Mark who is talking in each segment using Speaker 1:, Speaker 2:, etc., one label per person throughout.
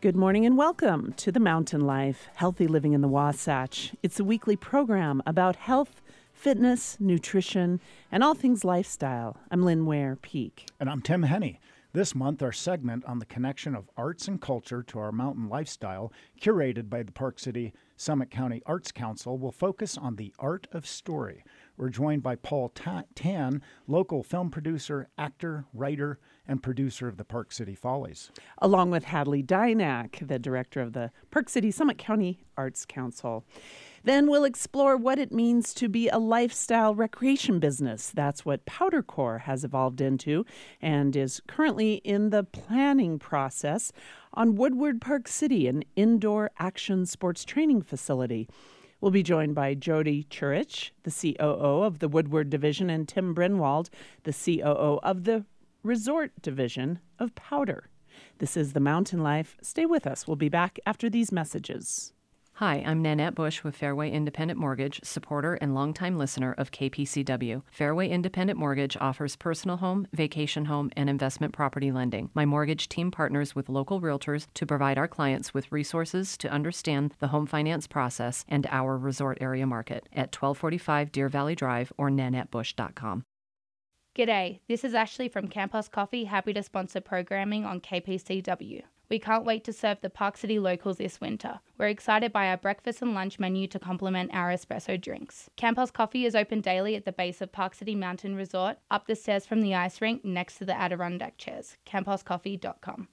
Speaker 1: Good morning and welcome to The Mountain Life, Healthy Living in the Wasatch. It's a weekly program about health, fitness, nutrition, and all things lifestyle. I'm Lynn Ware Peak.
Speaker 2: And I'm Tim Henney. This month, our segment on the connection of arts and culture to our mountain lifestyle, curated by the Park City Summit County Arts Council, will focus on the art of story. We're joined by Paul Tan, local film producer, actor, writer, and producer of the Park City Follies.
Speaker 1: Along with Hadley Dynack, the director of the Park City Summit County Arts Council. Then we'll explore what it means to be a lifestyle recreation business. That's what PowderCore has evolved into and is currently in the planning process on Woodward Park City, an indoor action sports training facility. We'll be joined by Jody Churich, the COO of the Woodward Division, and Tim Brinwald, the COO of the Resort Division of Powder. This is The Mountain Life. Stay with us. We'll be back after these messages.
Speaker 3: Hi, I'm Nanette Bush with Fairway Independent Mortgage, supporter and longtime listener of KPCW. Fairway Independent Mortgage offers personal home, vacation home, and investment property lending. My mortgage team partners with local realtors to provide our clients with resources to understand the home finance process and our resort area market at 1245 Deer Valley Drive or nanettebush.com.
Speaker 4: G'day, this is Ashley from Campus Coffee, happy to sponsor programming on KPCW. We can't wait to serve the Park City locals this winter. We're excited by our breakfast and lunch menu to complement our espresso drinks. Campus Coffee is open daily at the base of Park City Mountain Resort, up the stairs from the ice rink next to the Adirondack chairs. campuscoffee.com.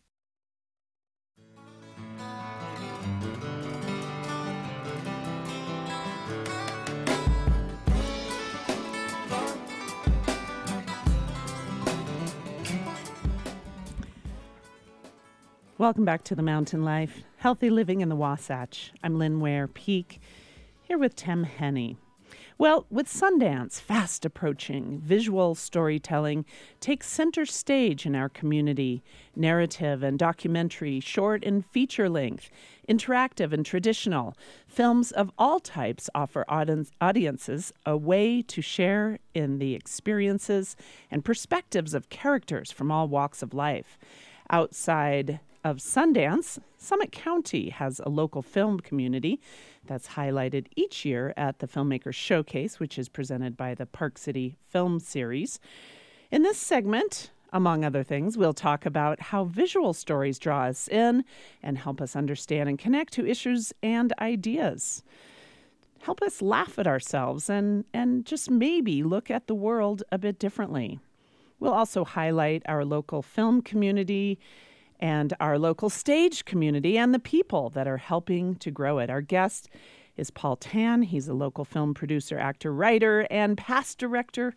Speaker 1: Welcome back to The Mountain Life, Healthy Living in the Wasatch. I'm Lynn Ware Peak, here with Tim Henney. Well, with Sundance fast approaching, visual storytelling takes center stage in our community. Narrative and documentary, short and feature length, interactive and traditional. Films of all types offer audiences a way to share in the experiences and perspectives of characters from all walks of life. Outside of Sundance, Summit County has a local film community that's highlighted each year at the Filmmakers Showcase, which is presented by the Park City Film Series. In this segment, among other things, we'll talk about how visual stories draw us in and help us understand and connect to issues and ideas. Help us laugh at ourselves and just maybe look at the world a bit differently. We'll also highlight our local film community and our local stage community and the people that are helping to grow it. Our guest is Paul Tan. He's a local film producer, actor, writer, and present director,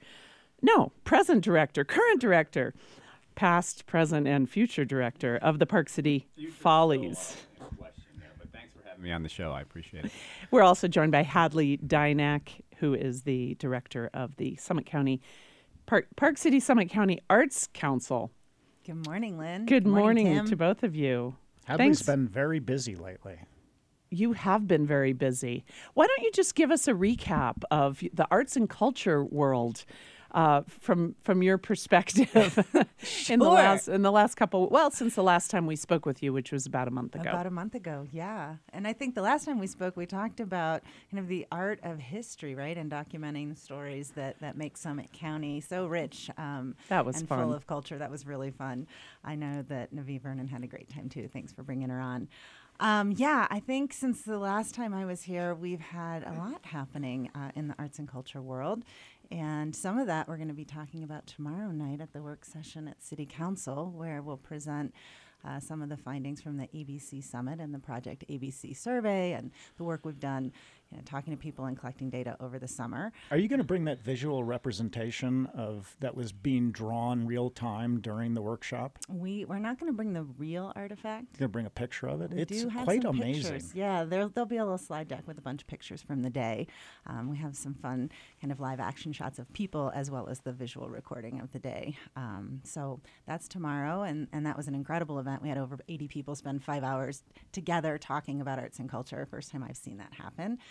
Speaker 1: current director, past, present, and future director of the Park City Follies.
Speaker 5: But thanks for having me on the show. I appreciate it.
Speaker 1: We're also joined by Hadley Dynack, who is the director of the Summit County Park City Summit County Arts Council.
Speaker 6: Good morning, Lynn.
Speaker 1: Good morning
Speaker 6: Tim.
Speaker 1: to both of you.
Speaker 2: Hadley's been very busy lately.
Speaker 1: You have been very busy. Why don't you just give us a recap of the arts and culture world from your perspective in the last couple, since the last time we spoke with you, which was about a month ago.
Speaker 6: About a month ago, yeah. And I think the last time we spoke, we talked about kind of the art of history, right, and documenting the stories that make Summit County so rich
Speaker 1: that was
Speaker 6: and
Speaker 1: fun.
Speaker 6: Full of culture. That was really fun. I know that Navi Vernon had a great time, too. Thanks for bringing her on. I think since the last time I was here, we've had a lot happening in the arts and culture world. And some of that we're going to be talking about tomorrow night at the work session at City Council, where we'll present some of the findings from the ABC Summit and the Project ABC survey and the work we've done talking to people and collecting data over the summer.
Speaker 2: Are you going to bring that visual representation of that was being drawn real time during the workshop?
Speaker 6: We're not going to bring the real artifact.
Speaker 2: You're going to bring a picture of it?
Speaker 6: We
Speaker 2: It's
Speaker 6: do have
Speaker 2: quite
Speaker 6: some
Speaker 2: amazing.
Speaker 6: Pictures. Yeah, there'll be a little slide deck with a bunch of pictures from the day. We have some fun kind of live action shots of people as well as the visual recording of the day. So that's tomorrow, and that was an incredible event. We had over 80 people spend 5 hours together talking about arts and culture. First time I've seen that happen.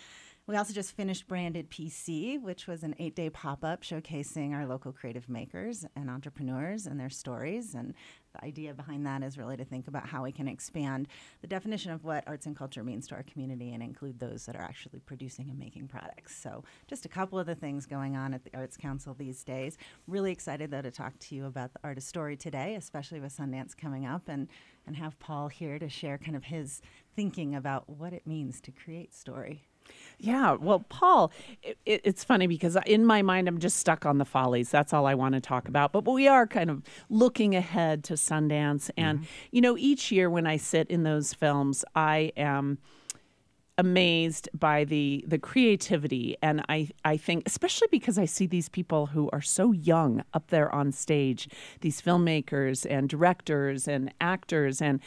Speaker 6: We also just finished Branded PC, which was an 8-day pop-up showcasing our local creative makers and entrepreneurs and their stories. And the idea behind that is really to think about how we can expand the definition of what arts and culture means to our community and include those that are actually producing and making products. So just a couple of the things going on at the Arts Council these days. Really excited, though, to talk to you about the Art of Story today, especially with Sundance coming up, and have Paul here to share kind of his thinking about what it means to create story.
Speaker 1: Yeah, well, Paul, it's funny because in my mind, I'm just stuck on the Follies. That's all I want to talk about. But we are kind of looking ahead to Sundance. And, you know, each year when I sit in those films, I am amazed by the creativity. And I think, especially because I see these people who are so young up there on stage, these filmmakers and directors and actors. And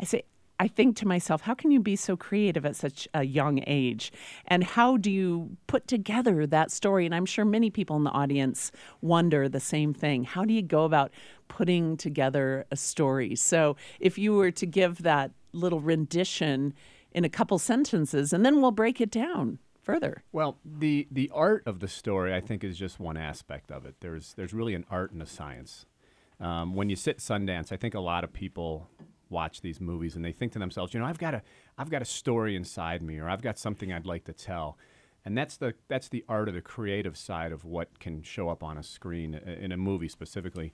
Speaker 1: I think to myself, how can you be so creative at such a young age? And how do you put together that story? And I'm sure many people in the audience wonder the same thing. How do you go about putting together a story? So if you were to give that little rendition in a couple sentences, and then we'll break it down further.
Speaker 5: Well, the art of the story, I think, is just one aspect of it. There's really an art and a science. When you sit Sundance, I think a lot of people watch these movies and they think to themselves, you know, I've got a story inside me, or I've got something I'd like to tell. And that's the art of the creative side of what can show up on a screen in a movie specifically.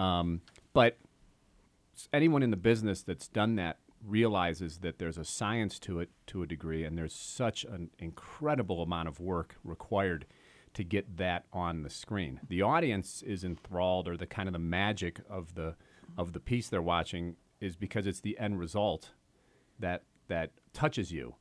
Speaker 5: But anyone in the business that's done that realizes that there's a science to it to a degree, and there's such an incredible amount of work required to get that on the screen. The audience is enthralled, or the kind of the magic of the piece they're watching is because it's the end result that touches you.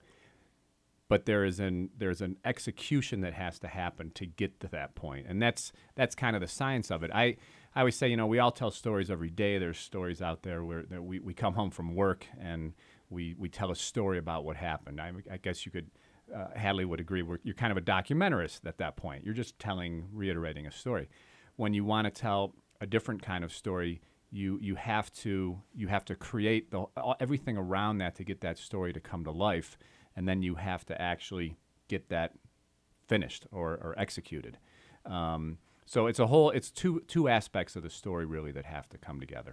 Speaker 5: But there's an execution that has to happen to get to that point, and that's kind of the science of it. I always say, you know, we all tell stories every day. There's stories out there where we come home from work and we tell a story about what happened. I guess you could, Hadley would agree, you're kind of a documentarist at that point. You're just reiterating a story. When you want to tell a different kind of story, you have to create everything around that to get that story to come to life, and then you have to actually get that finished or executed. So it's two aspects of the story really that have to come together.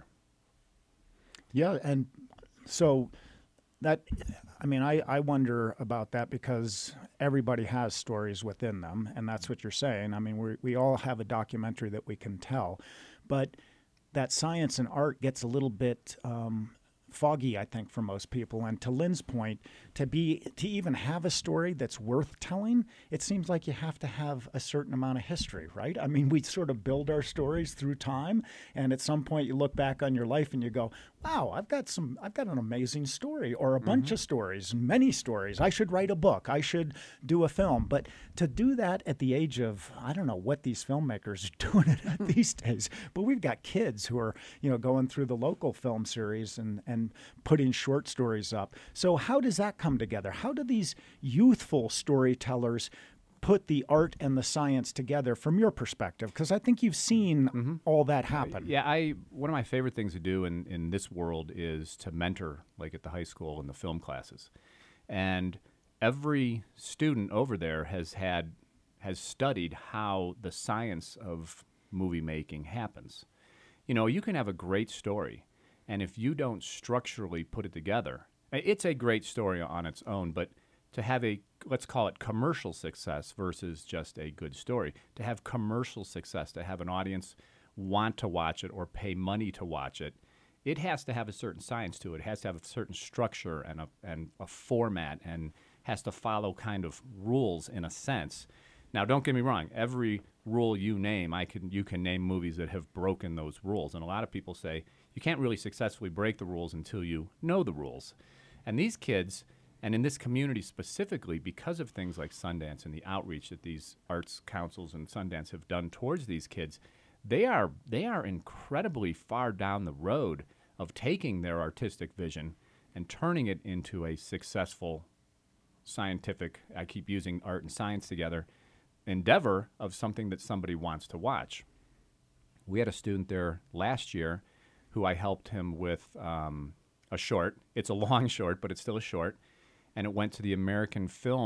Speaker 2: Yeah, and so that, I mean, I wonder about that because everybody has stories within them, and that's what you're saying. I mean, we all have a documentary that we can tell, but that science and art gets a little bit foggy, I think, for most people. And to Lynn's point, to even have a story that's worth telling, it seems like you have to have a certain amount of history, right? I mean, we sort of build our stories through time, and at some point you look back on your life and you go, wow, I've got an amazing story, or a bunch of stories, many stories. I should write a book. I should do a film. But to do that at the age of, I don't know what these filmmakers are doing it at these days, but we've got kids who are, you know, going through the local film series and putting short stories up. So how does that come together? How do these youthful storytellers put the art and the science together from your perspective? Because I think you've seen all that happen.
Speaker 5: Yeah, one of my favorite things to do in this world is to mentor, like at the high school in the film classes. And every student over there has studied how the science of movie making happens. You know, you can have a great story, and if you don't structurally put it together, it's a great story on its own, but to have let's call it commercial success versus just a good story, to have commercial success, to have an audience want to watch it or pay money to watch it, it has to have a certain science to it. It has to have a certain structure and a format, and has to follow kind of rules in a sense. Now, don't get me wrong. Every rule you name, you can name movies that have broken those rules. And a lot of people say you can't really successfully break the rules until you know the rules. And these kids, and in this community specifically, because of things like Sundance and the outreach that these arts councils and Sundance have done towards these kids, they are incredibly far down the road of taking their artistic vision and turning it into a successful scientific, I keep using art and science together, endeavor of something that somebody wants to watch. We had a student there last year who I helped him with a short. It's a long short, but it's still a short. And it went to the American Film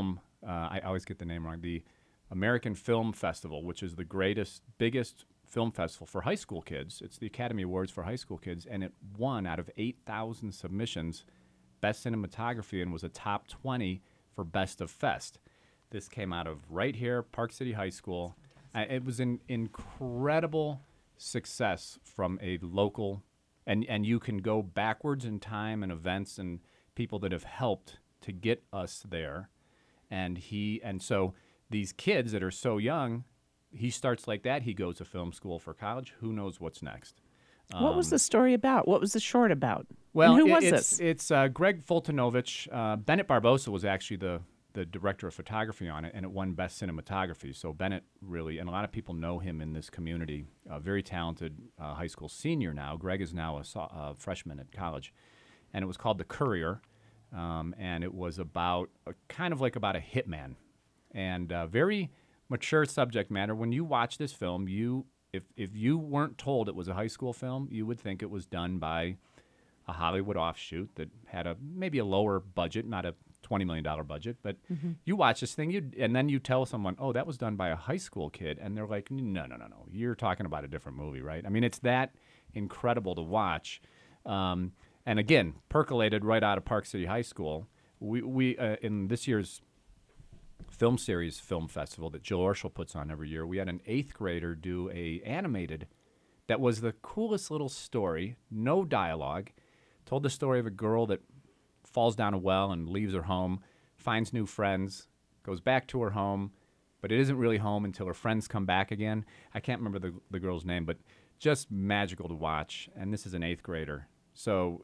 Speaker 5: I always get the name wrong, the American Film Festival, which is the biggest film festival for high school kids. It's the Academy Awards for high school kids, and it won out of 8,000 submissions Best Cinematography and was a top 20 for Best of Fest. This came out of right here, Park City High School. It was an incredible success from a local, and you can go backwards in time and events and people that have helped to get us there. And so these kids that are so young, he starts like that. He goes to film school for college. Who knows what's next?
Speaker 1: What was the story about? What was the short about?
Speaker 5: Well,
Speaker 1: and who was this?
Speaker 5: It's Greg Fultonovich. Bennett Barbosa was actually the director of photography on it, and it won Best Cinematography. So Bennett really, and a lot of people know him in this community, a very talented high school senior now. Greg is now a freshman at college. And it was called The Courier, and it was about, kind of like about a hitman. And very mature subject matter. When you watch this film, if you weren't told it was a high school film, you would think it was done by a Hollywood offshoot that had maybe a lower budget, not a $20 million budget. But you watch this thing, and then you tell someone, oh, that was done by a high school kid. And they're like, no. You're talking about a different movie, right? I mean, it's that incredible to watch. And again, percolated right out of Park City High School. We in this year's film series film festival that Jill Orschel puts on every year, we had an 8th grader do a animated that was the coolest little story, no dialogue, told the story of a girl that falls down a well and leaves her home, finds new friends, goes back to her home, but it isn't really home until her friends come back again. I can't remember the girl's name, but just magical to watch. And this is an 8th grader. So,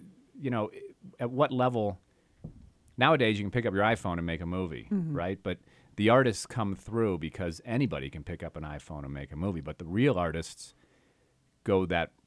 Speaker 5: at what level? Nowadays, you can pick up your iPhone and make a movie, right? But the artists come through because anybody can pick up an iPhone and make a movie. But the real artists go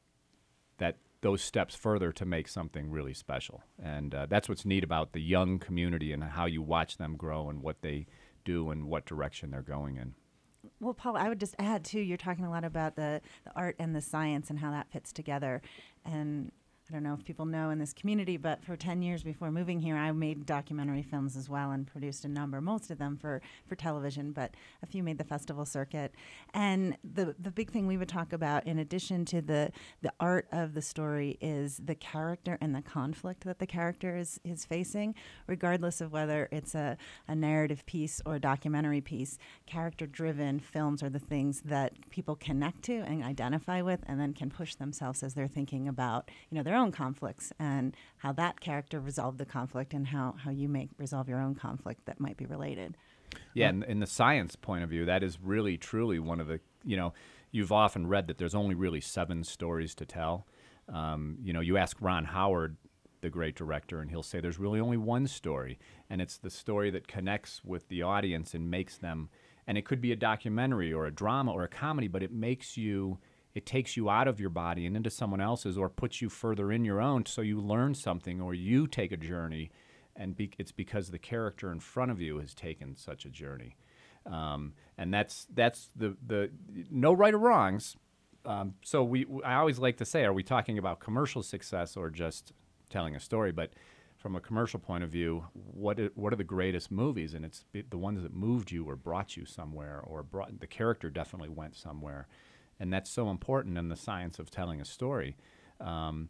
Speaker 5: those steps further to make something really special. And that's what's neat about the young community and how you watch them grow and what they do and what direction they're going in.
Speaker 6: Well, Paul, I would just add, too, you're talking a lot about the art and the science and how that fits together. And I don't know if people know in this community, but for 10 years before moving here, I made documentary films as well and produced a number, most of them for television, but a few made the festival circuit. And the big thing we would talk about, in addition to the art of the story, is the character and the conflict that the character is facing, regardless of whether it's a narrative piece or a documentary piece. Character-driven films are the things that people connect to and identify with, and then can push themselves as they're thinking about, their own conflicts and how that character resolved the conflict and how you may resolve your own conflict that might be related.
Speaker 5: Yeah, and in the science point of view, that is really, truly one of the, you've often read that there's only really 7 stories to tell. You ask Ron Howard, the great director, and he'll say there's really only one story, and it's the story that connects with the audience and makes them, and it could be a documentary or a drama or a comedy, but it takes you out of your body and into someone else's, or puts you further in your own, so you learn something or you take a journey, and it's because the character in front of you has taken such a journey. And that's the no right or wrongs. So I always like to say, are we talking about commercial success or just telling a story? But from a commercial point of view, what are the greatest movies? And it's the ones that moved you or brought you somewhere, or the character definitely went somewhere. And that's so important in the science of telling a story. So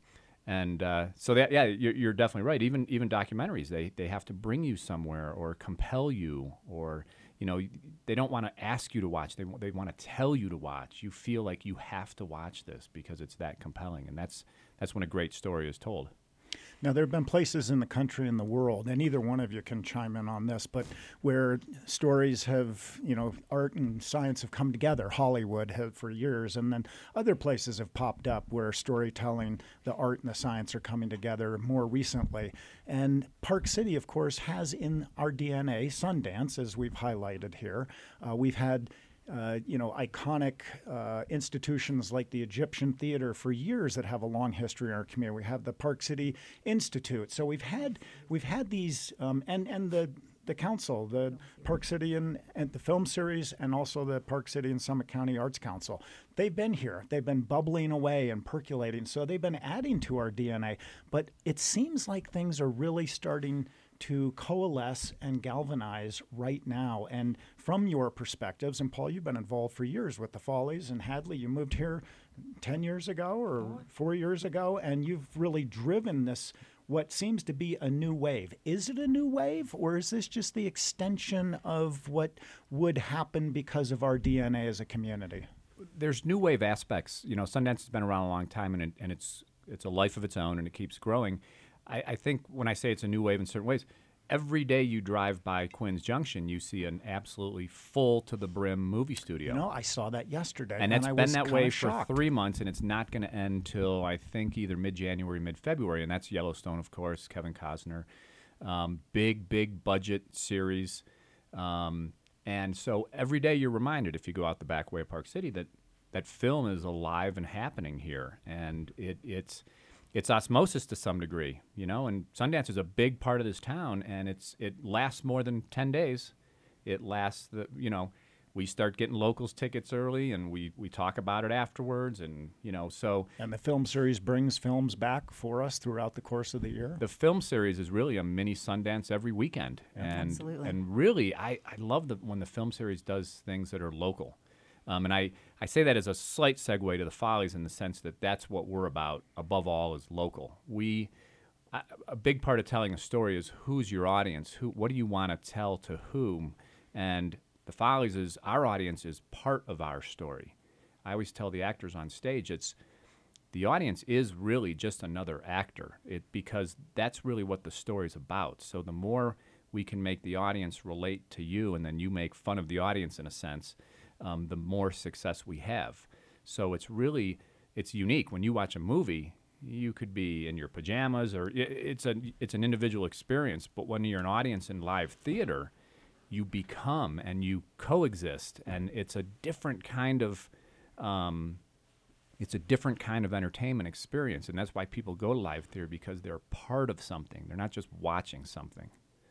Speaker 5: you're definitely right. Even documentaries, they have to bring you somewhere or compel you, or they don't want to ask you to watch. They want to tell you to watch. You feel like you have to watch this because it's that compelling, and that's when a great story is told.
Speaker 2: Now, there have been places in the country and the world, and either one of you can chime in on this, but where stories have, art and science have come together. Hollywood have for years, and then other places have popped up where storytelling, the art and the science are coming together more recently. And Park City, of course, has in our DNA Sundance, as we've highlighted here. We've had iconic institutions like the Egyptian Theater for years that have a long history in our community. We have the Park City Institute. So we've had these, and the council, the Park City and the film series, and also the Park City and Summit County Arts Council. They've been here. They've been bubbling away and percolating. So they've been adding to our DNA. But it seems like things are really starting to coalesce and galvanize right now. And from your perspectives, and Paul, you've been involved for years with the Follies, and Hadley, you moved here 10 years ago or 4 years ago, and you've really driven this, what seems to be a new wave. Is it a new wave, or is this just the extension of what would happen because of our DNA as a community?
Speaker 5: There's new wave aspects. You know, Sundance has been around a long time, and it's a life of its own, and it keeps growing. I think when I say it's a new wave in certain ways, every day you drive by Quinn's Junction, you see an absolutely full to the brim movie studio.
Speaker 2: You know, I saw that yesterday,
Speaker 5: and it's
Speaker 2: I
Speaker 5: been
Speaker 2: was
Speaker 5: that
Speaker 2: kinda
Speaker 5: way
Speaker 2: shocked.
Speaker 5: for 3 months, and it's not going to end till I think either mid-January, mid-February, and that's Yellowstone, of course, Kevin Costner. Big budget series. And so every day you're reminded, if you go out the back way of Park City, that film is alive and happening here, and it's osmosis to some degree, you know. And Sundance is a big part of this town, and it lasts more than 10 days. It lasts we start getting locals tickets early, and we talk about it afterwards, and so.
Speaker 2: And the film series brings films back for us throughout the course of the year.
Speaker 5: The film series is really a mini Sundance every weekend,
Speaker 6: Absolutely.
Speaker 5: And really, I love when the film series does things that are local. And I say that as a slight segue to the Follies in the sense that that's what we're about, above all, is local. A big part of telling a story is who's your audience, what do you want to tell to whom, and the Follies is, our audience is part of our story. I always tell the actors on stage, the audience is really just another actor, because that's really what the story's about. So the more we can make the audience relate to you, and then you make fun of the audience in a sense, the more success we have. So it's unique. When you watch a movie, you could be in your pajamas, or it's an individual experience. But when you're an audience in live theater, you become and you coexist, and it's a different kind of entertainment experience, and that's why people go to live theater, because they're part of something. They're not just watching something.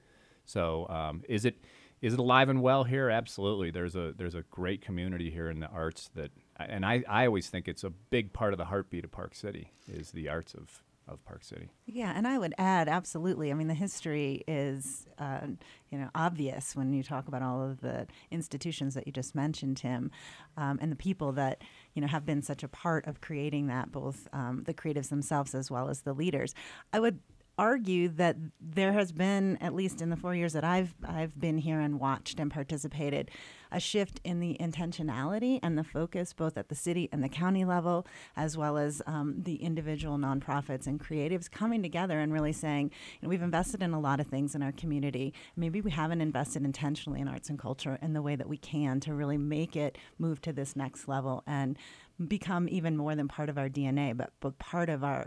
Speaker 5: So is it alive and well here? Absolutely. There's a great community here in the arts and I always think it's a big part of the heartbeat of Park City is the arts of Park City.
Speaker 6: Yeah, and I would add, absolutely. I mean, the history is, obvious when you talk about all of the institutions that you just mentioned, Tim, and the people that, have been such a part of creating that, both the creatives themselves as well as the leaders. I would argue that there has been, at least in the 4 years that I've been here and watched and participated, a shift in the intentionality and the focus both at the city and the county level, as well as the individual nonprofits and creatives coming together and really saying, we've invested in a lot of things in our community. Maybe we haven't invested intentionally in arts and culture in the way that we can to really make it move to this next level and become even more than part of our DNA, but part of our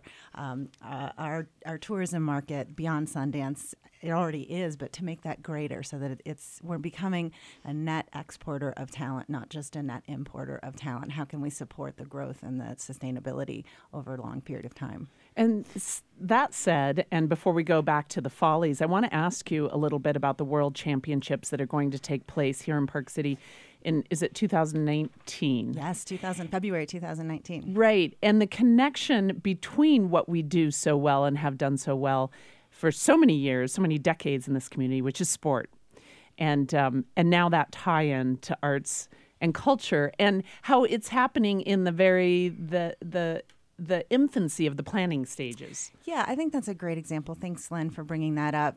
Speaker 6: tourism market beyond Sundance. It already is, but to make that greater so that we're becoming a net exporter of talent, not just a net importer of talent. How can we support the growth and the sustainability over a long period of time?
Speaker 1: And that said, and before we go back to the Follies, I want to ask you a little bit about the World Championships that are going to take place here in Park City is it 2019?
Speaker 6: Yes, February 2019.
Speaker 1: Right. And the connection between what we do so well and have done so well for so many years, so many decades in this community, which is sport. And now that tie-in to arts and culture, and how it's happening in the infancy of the planning stages.
Speaker 6: Yeah, I think that's a great example. Thanks, Lynn, for bringing that up.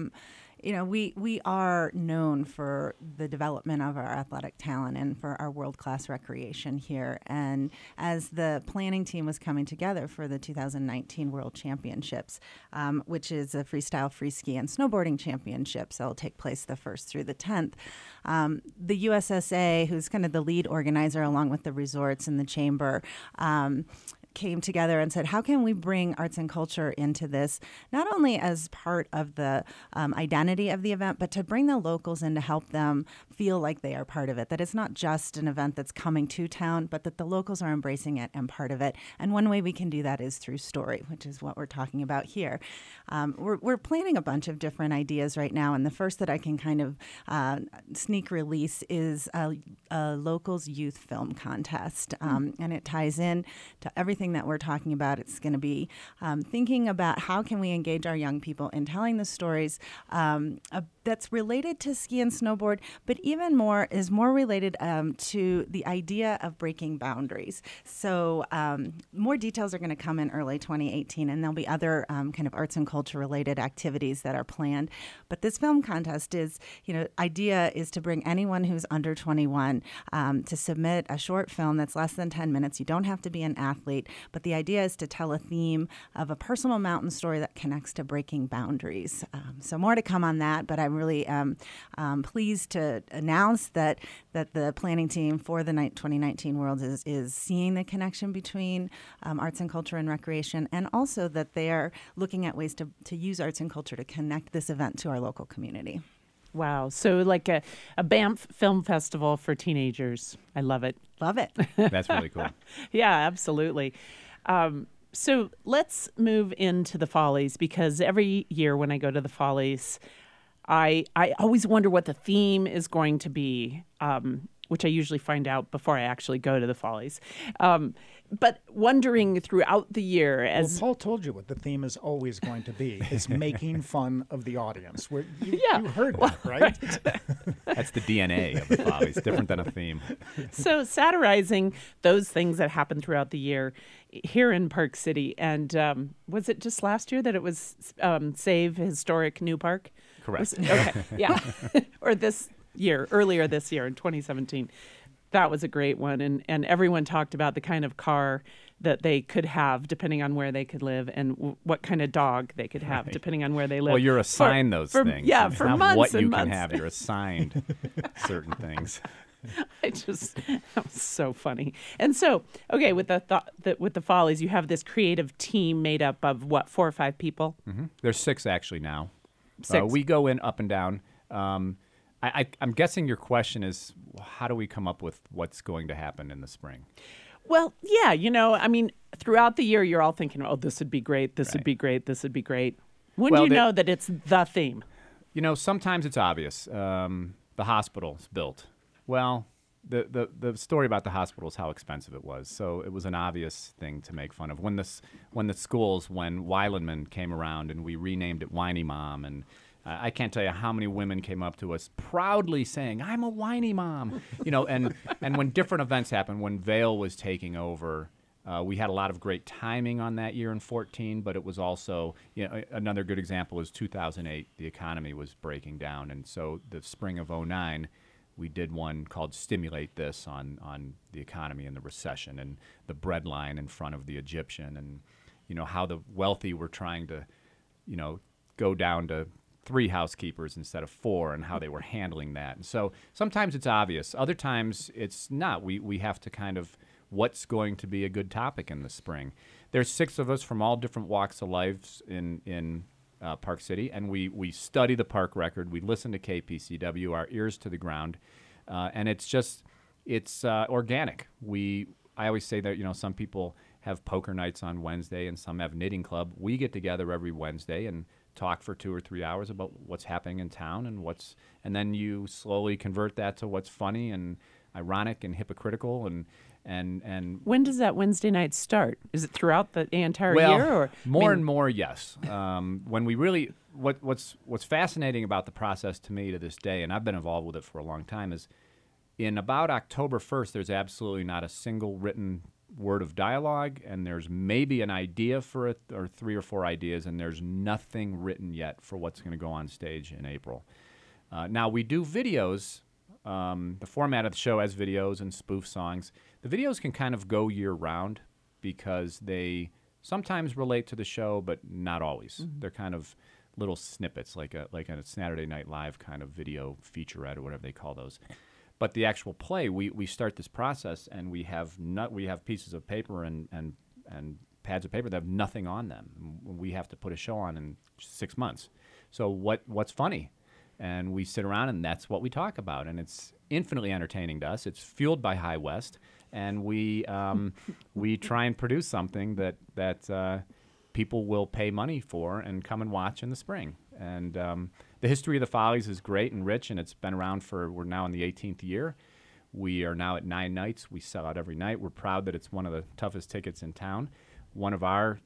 Speaker 6: We are known for the development of our athletic talent and for our world-class recreation here. And as the planning team was coming together for the 2019 World Championships, which is a freestyle, free ski, and snowboarding championships that will take place the 1st through the 10th, the USSA, who's kind of the lead organizer along with the resorts and the chamber, came together and said, how can we bring arts and culture into this, not only as part of the identity of the event, but to bring the locals in to help them feel like they are part of it, that it's not just an event that's coming to town, but that the locals are embracing it and part of it. And one way we can do that is through story, which is what we're talking about here. We're planning a bunch of different ideas right now, and the first that I can kind of sneak release is a locals youth film contest, and it ties in to everything that we're talking about. It's going to be thinking about how can we engage our young people in telling the stories that's related to ski and snowboard, but even more is more related to the idea of breaking boundaries. So more details are going to come in early 2018, and there'll be other kind of arts and culture related activities that are planned. But this film contest is, idea is to bring anyone who's under 21 to submit a short film that's less than 10 minutes. You don't have to be an athlete, but the idea is to tell a theme of a personal mountain story that connects to breaking boundaries. So more to come on that, but I'm really pleased to announce that the planning team for the 2019 Worlds is seeing the connection between arts and culture and recreation, and also that they are looking at ways to use arts and culture to connect this event to our local community.
Speaker 1: Wow. So like a Banff Film Festival for teenagers. I love it.
Speaker 6: Love it.
Speaker 5: That's really cool.
Speaker 1: Yeah, absolutely. So let's move into the Follies, because every year when I go to the Follies, I always wonder what the theme is going to be, which I usually find out before I actually go to the Follies. But wondering throughout the year as...
Speaker 2: Well, Paul told you what the theme is always going to be. It's making fun of the audience. You heard that, right?
Speaker 5: That's the DNA of the Follies, different than a theme.
Speaker 1: So satirizing those things that happen throughout the year here in Park City. And was it just last year that it was Save Historic New Park?
Speaker 5: Correct.
Speaker 1: Okay, yeah. Or earlier this year in 2017. That was a great one. And everyone talked about the kind of car that they could have depending on where they could live, and what kind of dog they could have depending on where they live.
Speaker 5: Well, you're assigned those things.
Speaker 1: Yeah,
Speaker 5: it's
Speaker 1: for
Speaker 5: not
Speaker 1: months
Speaker 5: what
Speaker 1: and
Speaker 5: you
Speaker 1: months.
Speaker 5: can have. You're assigned certain things.
Speaker 1: That was so funny. And so, okay, with the Follies, you have this creative team made up of what, 4 or 5 people?
Speaker 5: Mm-hmm. There's 6 actually now.
Speaker 1: 6.
Speaker 5: We go in up and down. I'm guessing your question is, how do we come up with what's going to happen in the spring?
Speaker 1: Well, yeah, throughout the year, you're all thinking, oh, this would be great, this would be great, this would be great. When do you know that it's the theme?
Speaker 5: Sometimes it's obvious. The hospital's built. Well, the story about the hospital is how expensive it was. So it was an obvious thing to make fun of. When Weilandman came around and we renamed it Whiny Mom, and I can't tell you how many women came up to us proudly saying, I'm a whiny mom. And when different events happened, when Vail was taking over, we had a lot of great timing on that year in 2014, but it was also, another good example is 2008. The economy was breaking down. And so the spring of 2009, we did one called Stimulate This on the economy and the recession and the bread line in front of the Egyptian, and, how the wealthy were trying to, go down to 3 housekeepers instead of 4, and how they were handling that. And so sometimes it's obvious. Other times it's not. We have to kind of, what's going to be a good topic in the spring? There's 6 of us from all different walks of life in Park City, and we study the park record. We listen to KPCW, our ears to the ground, and it's organic. I always say that, some people have poker nights on Wednesday and some have knitting club. We get together every Wednesday and talk for 2 or 3 hours about what's happening in town, and then you slowly convert that to what's funny and ironic and hypocritical and
Speaker 1: when does that Wednesday night start? Is it throughout the entire year, or
Speaker 5: more and more? Yes. When we really, what's fascinating about the process to me to this day, and I've been involved with it for a long time, is in about October 1st, there's absolutely not a single written word of dialogue, and there's maybe an idea for it, or 3 or 4 ideas, and there's nothing written yet for what's going to go on stage in April. Now, we do videos. The format of the show has videos and spoof songs. The videos can kind of go year-round because they sometimes relate to the show, but not always. Mm-hmm. They're kind of little snippets, like a Saturday Night Live kind of video featurette or whatever they call those. But the actual play, we start this process, and we have pieces of paper and and pads of paper that have nothing on them. We have to put a show on in 6 months. So what's funny? And we sit around and that's what we talk about. And it's infinitely entertaining to us. It's fueled by High West. And we try and produce something that people will pay money for and come and watch in the spring. And the history of the Follies is great and rich, and it's been around we're now in the 18th year. We are now at 9 nights. We sell out every night. We're proud that it's one of the toughest tickets in town. One of the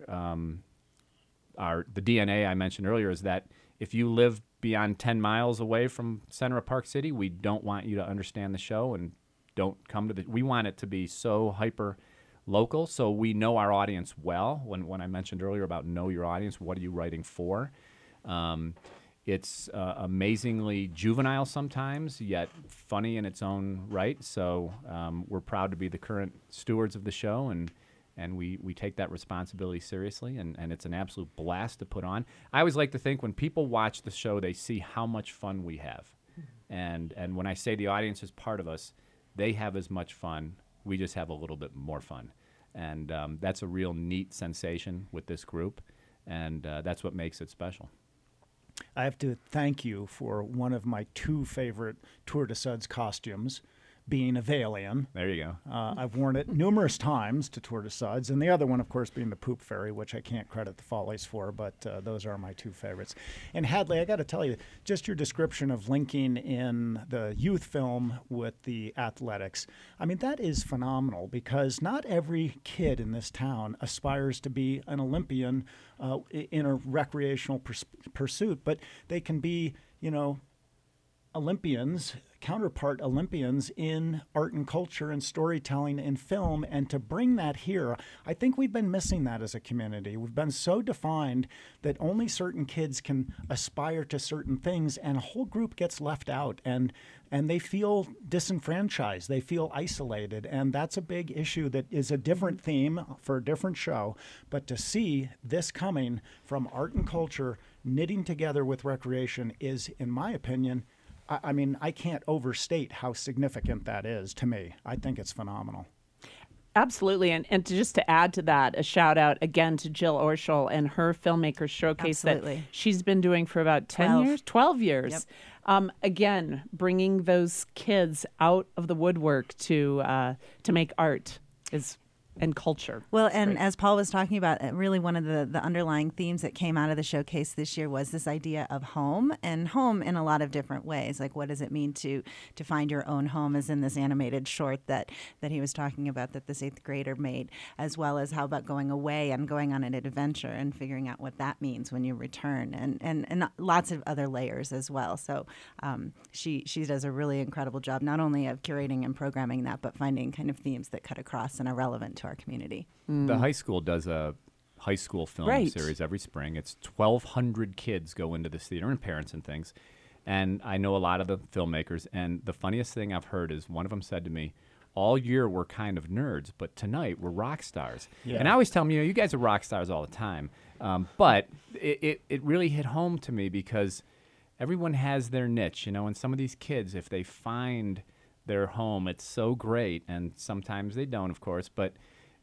Speaker 5: DNA I mentioned earlier is that if you live beyond 10 miles away from center of Park City, we don't want you to understand the show and don't come to we want it to be so hyper local, so we know our audience well. When I mentioned earlier about know your audience, what are you writing for? It's amazingly juvenile sometimes, yet funny in its own right. So we're proud to be the current stewards of the show, and we take that responsibility seriously, and it's an absolute blast to put on. I always like to think when people watch the show, they see how much fun we have. And when I say the audience is part of us, they have as much fun. We just have a little bit more fun. And that's a real neat sensation with this group, and that's what makes it special.
Speaker 2: I have to thank you for one of my 2 favorite Tour de Suds costumes, being a Valian.
Speaker 5: There you go.
Speaker 2: I've worn it numerous times to Tour de Suds, and the other one, of course, being the Poop Fairy, which I can't credit the Follies for, but those are my 2 favorites. And Hadley, I got to tell you, just your description of linking in the youth film with the athletics, I mean, that is phenomenal, because not every kid in this town aspires to be an Olympian in a recreational pursuit, but they can be, counterpart Olympians in art and culture and storytelling and film, and to bring that here, I think we've been missing that as a community. We've been so defined that only certain kids can aspire to certain things, and a whole group gets left out, and they feel disenfranchised, they feel isolated, and that's a big issue that is a different theme for a different show. But to see this coming from art and culture knitting together with recreation is, in my opinion, I mean, I can't overstate how significant that is to me. I think it's phenomenal.
Speaker 1: Absolutely. And just to add to that, a shout out again to Jill Orschel and her Filmmakers Showcase that she's been doing for about 12 years. Yep. Again, bringing those kids out of the woodwork to make art and culture.
Speaker 6: Well, and as Paul was talking about, really one of the underlying themes that came out of the showcase this year was this idea of home, and home in a lot of different ways. Like, what does it mean to find your own home, as in this animated short that he was talking about that this 8th grader made, as well as how about going away and going on an adventure and figuring out what that means when you return, and lots of other layers as well. So she does a really incredible job, not only of curating and programming that, but finding kind of themes that cut across and are relevant to our community.
Speaker 5: The high school does a high school film series every spring. It's 1,200 kids go into this theater, and parents and things. And I know a lot of the filmmakers, and the funniest thing I've heard is one of them said to me, all year we're kind of nerds, but tonight we're rock stars. Yeah. And I always tell them, you guys are rock stars all the time. But it really hit home to me, because everyone has their niche, and some of these kids, if they find their home, it's so great. And sometimes they don't, of course, but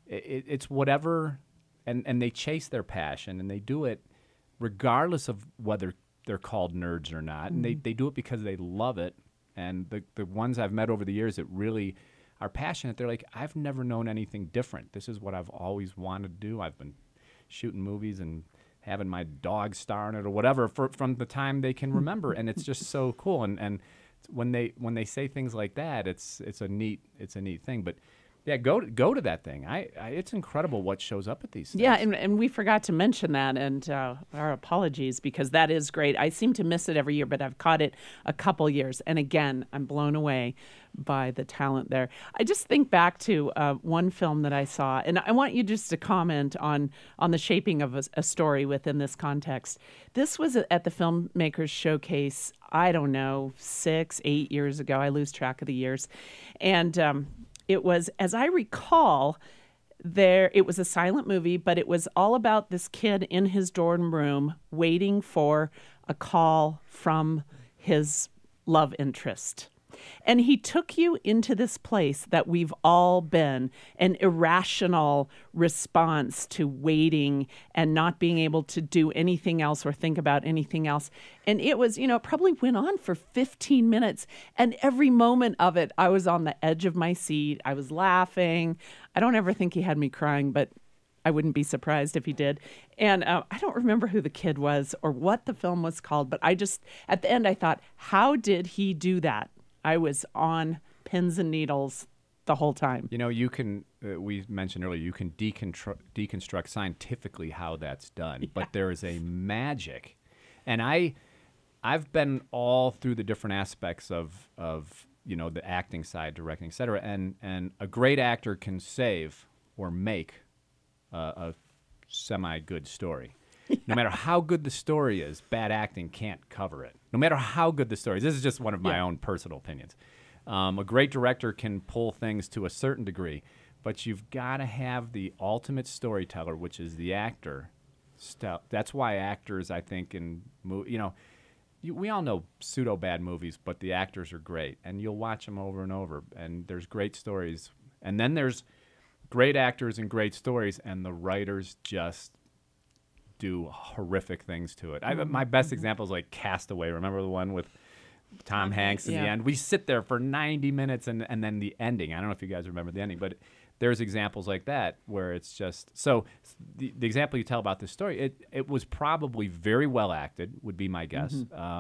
Speaker 5: it's whatever, and they chase their passion, and they do it regardless of whether they're called nerds or not. And they do it because they love it. And the ones I've met over the years that really are passionate, they're like, I've never known anything different. This is what I've always wanted to do. I've been shooting movies and having my dog star in it or whatever from the time they can remember. And it's just so cool. And when they say things like that, it's a neat thing. But yeah, go to that thing. It's incredible what shows up at these things.
Speaker 1: Yeah, and we forgot to mention that, and our apologies, because that is great. I seem to miss it every year, but I've caught it a couple years, and again, I'm blown away by the talent there. I just think back to one film that I saw, and I want you just to comment on the shaping of a story within this context. This was at the Filmmakers Showcase, I don't know, 6-8 years ago. I lose track of the years. And it was, as I recall, it was a silent movie, but it was all about this kid in his dorm room waiting for a call from his love interest. And he took you into this place that we've all been, an irrational response to waiting and not being able to do anything else or think about anything else. And it was, it probably went on for 15 minutes. And every moment of it, I was on the edge of my seat. I was laughing. I don't ever think he had me crying, but I wouldn't be surprised if he did. And I don't remember who the kid was or what the film was called, but at the end, I thought, how did he do that? I was on pins and needles the whole time.
Speaker 5: You can, we mentioned earlier, you can deconstruct scientifically how that's done, but there is a magic. And I've been all through the different aspects of the acting side, directing, et cetera, and a great actor can save or make a semi-good story. No matter how good the story is, bad acting can't cover it. No matter how good the story is. This is just one of my own personal opinions. A great director can pull things to a certain degree, but you've got to have the ultimate storyteller, which is the actor. That's why actors, I think, we all know pseudo-bad movies, but the actors are great, and you'll watch them over and over, and there's great stories. And then there's great actors and great stories, and the writers just do horrific things to it. My best example is like Castaway. Remember the one with Tom Hanks in the end? We sit there for 90 minutes, and then the ending. I don't know if you guys remember the ending, but there's examples like that where it's just... So the example you tell about this story, it was probably very well acted, would be my guess.